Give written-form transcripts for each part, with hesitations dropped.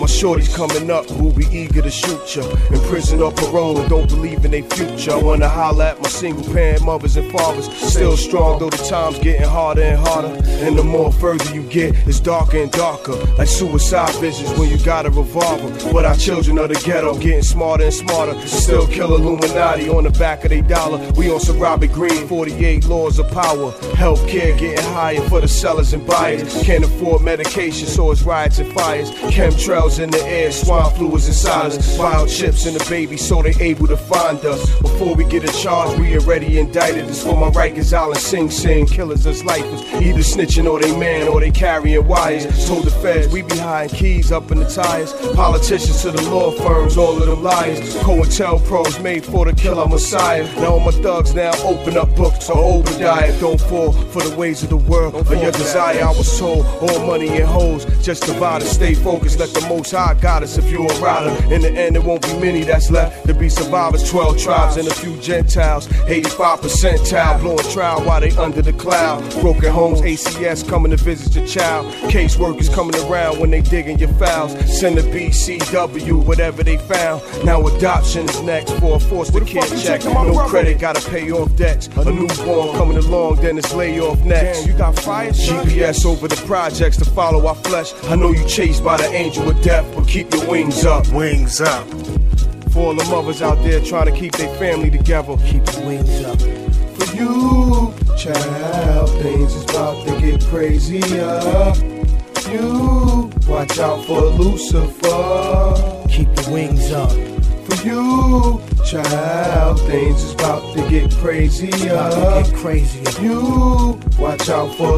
My shorties coming up who'll be eager to shoot ya. In prison or parole and don't believe in their future. I wanna holler at my single parent mothers and fathers. Still strong though the time's getting harder and harder. And the more further you get, it's darker and darker. Like suicide visions when you got a revolver. But our children of the ghetto getting smarter and smarter. Still kill Illuminati on the back of their dollar. We on some Robert Greene, 48 laws of power. Healthcare getting higher for the sellers and buyers. Can't afford medication so it's riots and fires. Chemtrails in the air, swine flu is inside us. Wild chips in the baby so they able to find us. Before we get a charge, we already indicted. This for my Rikers Island Sing Sing killers as lifers. Either snitching or they man or they carrying wires. Told the feds we be hiding keys up in the tires. Politicians to the law firms, all of them liars. COINTELPRO's made for the killer Messiah. Now all my thugs now open up books or Obadiah. Don't fall for the ways of the world or your desire. I was told all money and hoes just divide us. Stay focused, let the Most High guide us if you're a rider. In the end, it won't be many that's left to be survivors. 12 tribes and a few Gentiles. 85 percentile, blowing trial while they under the cloud. Broken homes, ACS coming to visit your child. Caseworkers coming around when they digging your files. Send a BCW, whatever they found. Now adoption is next for a foster kid check. No credit, gotta pay off debts. A newborn coming along, then it's layoff next. Damn, you got fire, GPS over the projects to follow our flesh. I know you chased by the angel of death, but keep your wings up. Wings up. For all the mothers out there trying to keep their family together, keep your wings up. For you, child, things is about to get crazier. You, watch out for Lucifer. Keep your wings up. For you, child, things is about to get crazier. You, watch out for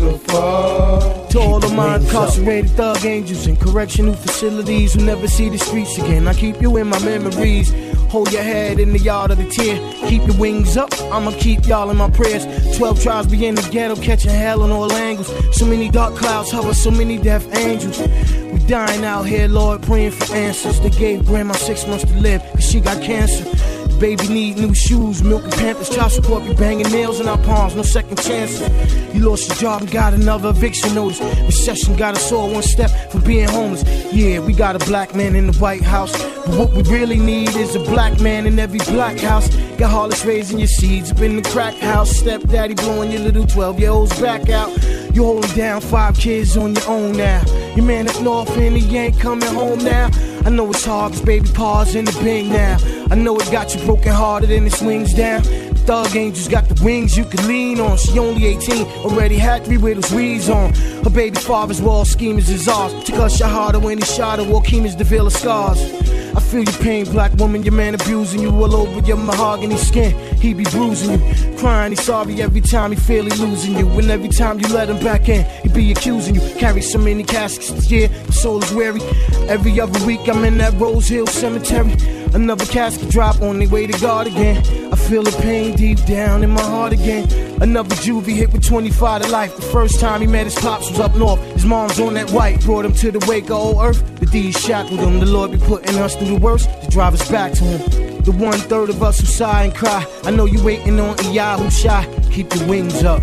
Lucifer. To all of my incarcerated thug angels in correctional facilities who never see the streets again, I keep you in my memories. Hold your head in the yard of the tear. Keep your wings up, I'ma keep y'all in my prayers. 12 tribes be in the ghetto, catching hell on all angles. So many dark clouds hover, so many death angels. We dying out here, Lord, praying for answers. They gave grandma 6 months to live, cause she got cancer. The baby need new shoes, milk and Pampers. Child support be banging nails in our palms, no second chances. You lost your job and got another eviction notice. Recession got us all one step from being homeless. Yeah, we got a black man in the White House, but what we really need is a black man in every black house. Got Hollis raising your seeds up in the crack house. Stepdaddy blowing your little 12-year-olds back out. You holding down 5 kids on your own now. Your man up north and he ain't coming home now. I know it's hard cause baby pa's in the bing now. I know it got you broken hearted and it swings down. Thug angels got the wings you can lean on. She only 18, already had 3 widows weeds on. Her baby father's wall schemers is ours. Took her shot harder when he shot her, wore Keema's DeVille scars. I feel your pain, black woman, your man abusing you all over your mahogany skin. He be bruising you, crying, he's sorry every time he feel he losing you. And every time you let him back in, he be accusing you. Carry so many caskets this year, my soul is weary. Every other week I'm in that Rose Hill Cemetery. Another casket drop on their way to God again. I feel the pain deep down in my heart again. Another juvie hit with 25 to life. The first time he met his pops was up north. His mom's on that white, brought him to the wake of old earth. The D's shackled him, the Lord be putting us through the worst to drive us back to him. The 1/3 of us who sigh and cry, I know you waiting on a who's shy. Keep your wings up.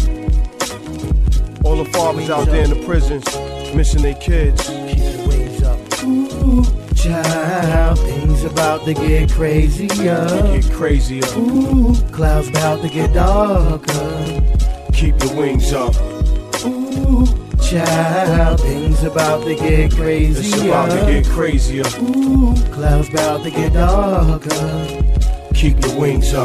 All the fathers out there in the prisons, missing their kids. Keep your wings up. Ooh, child, things about to get crazier. Get crazier. Ooh, clouds about to get darker. Keep your wings up. Ooh, child, things about to get crazier. It's about to get crazier. Ooh, clouds about to get darker. Keep your wings up.